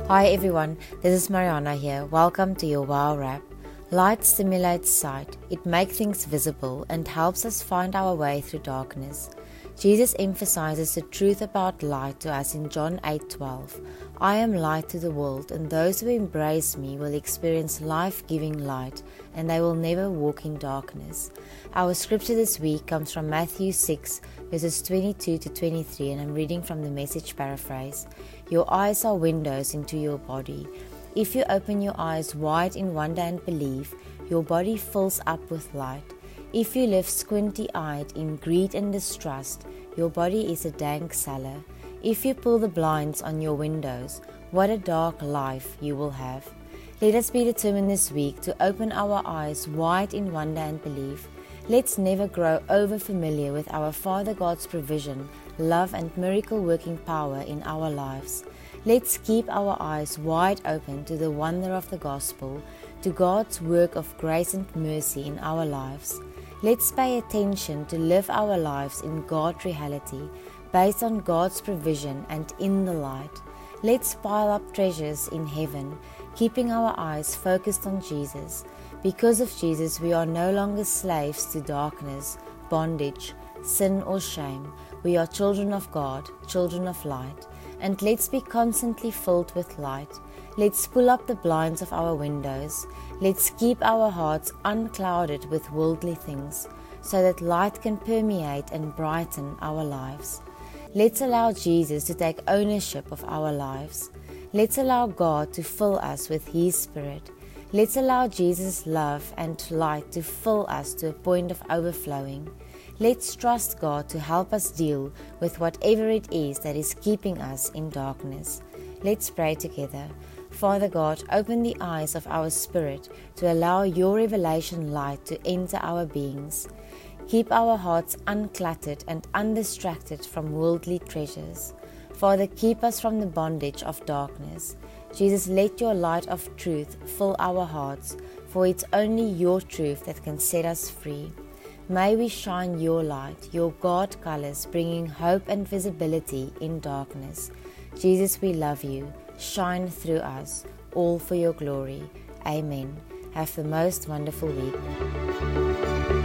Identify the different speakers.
Speaker 1: Hi everyone, this is Mariana here. Welcome to your Wow Wrap. Light stimulates sight. It makes things visible and helps us find our way through darkness. Jesus emphasizes the truth about light to us in John 8:12. I am light to the world, and those who embrace me will experience life-giving light, and they will never walk in darkness. Our scripture this week comes from Matthew 6, verses 22 to 23, and I'm reading from the Message paraphrase. Your eyes are windows into your body. If you open your eyes wide in wonder and belief, your body fills up with light. If you live squinty-eyed in greed and distrust, your body is a dank cellar. If you pull the blinds on your windows, what a dark life you will have. Let us be determined this week to open our eyes wide in wonder and belief. Let's never grow over-familiar with our Father God's provision, love and miracle-working power in our lives. Let's keep our eyes wide open to the wonder of the gospel, to God's work of grace and mercy in our lives. Let's pay attention to live our lives in God's reality, based on God's provision and in the light. Let's pile up treasures in heaven, keeping our eyes focused on Jesus. Because of Jesus, we are no longer slaves to darkness, bondage, sin or shame. We are children of God, children of light. And let's be constantly filled with light. Let's pull up the blinds of our windows. Let's keep our hearts unclouded with worldly things, so that light can permeate and brighten our lives. Let's allow Jesus to take ownership of our lives. Let's allow God to fill us with His Spirit. Let's allow Jesus' love and light to fill us to a point of overflowing. Let's trust God to help us deal with whatever it is that is keeping us in darkness. Let's pray together. Father God, open the eyes of our spirit to allow your revelation light to enter our beings. Keep our hearts uncluttered and undistracted from worldly treasures. Father, keep us from the bondage of darkness. Jesus, let your light of truth fill our hearts, for it's only your truth that can set us free. May we shine your light, your God colors, bringing hope and visibility in darkness. Jesus, we love you. Shine through us, all for your glory. Amen. Have the most wonderful week.